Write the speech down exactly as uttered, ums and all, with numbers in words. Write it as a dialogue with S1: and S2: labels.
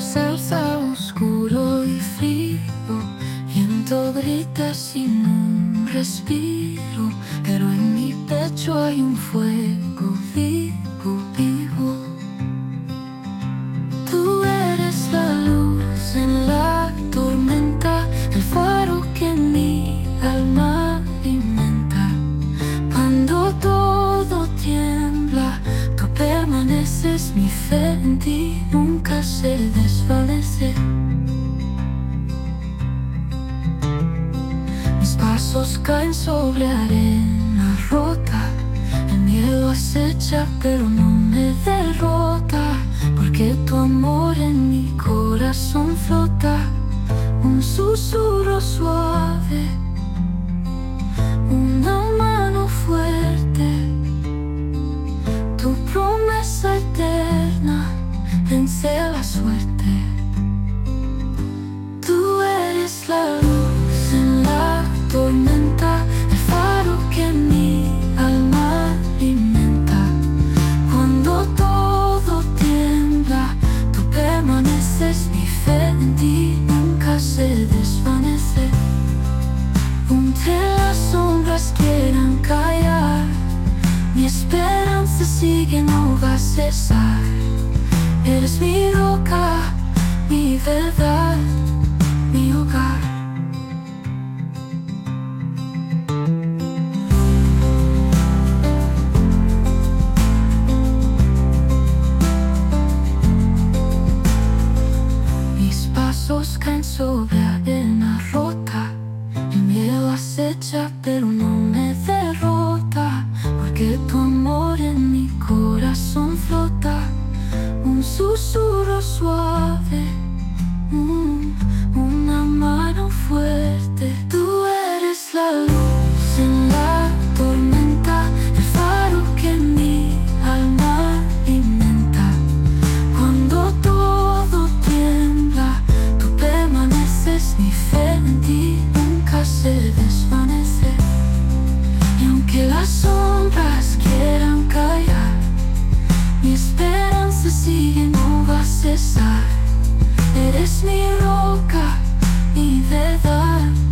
S1: céu está oscuro y frío, viento grita sin un respiro, pero en mi pecho hay un fuego vivo, vivo. Tú eres la luz en la tormenta, el faro que mi alma alimenta. Cuando todo tiembla, tú permaneces, mi fe en ti nunca se desvanece. Mis pasos caen sobre arena rota, el miedo acecha pero no me derrota, porque tu amor en mi corazón flota. Un susurro suave, una mano fuerte, tu promesa eterna vence la suerte. Tú eres la luz en la tormenta, el faro que mi alma alimenta. Cuando todo tiembla, tú permaneces, mi fe en ti nunca se desvanece. Aunque las sombras quieran callar, mi esperanza sigue, no va a cesar. Eres mi roca, mi verdad, mi hogar. Mis pasos caen sobre arena rota, el miedo acecha pero no me derrota, porque tu amor en mi corazón flota. Un susurro suave, mm, una mano fuerte. Tú eres la luz en la tormenta, el faro que mi alma alimenta. Cuando todo tiembla, tú permaneces, mi fe en ti nunca se desvanece. Y aunque las sombras quieran callar, mi esperanza sigue, no va a cesar. Eres mi roca, mi verdad.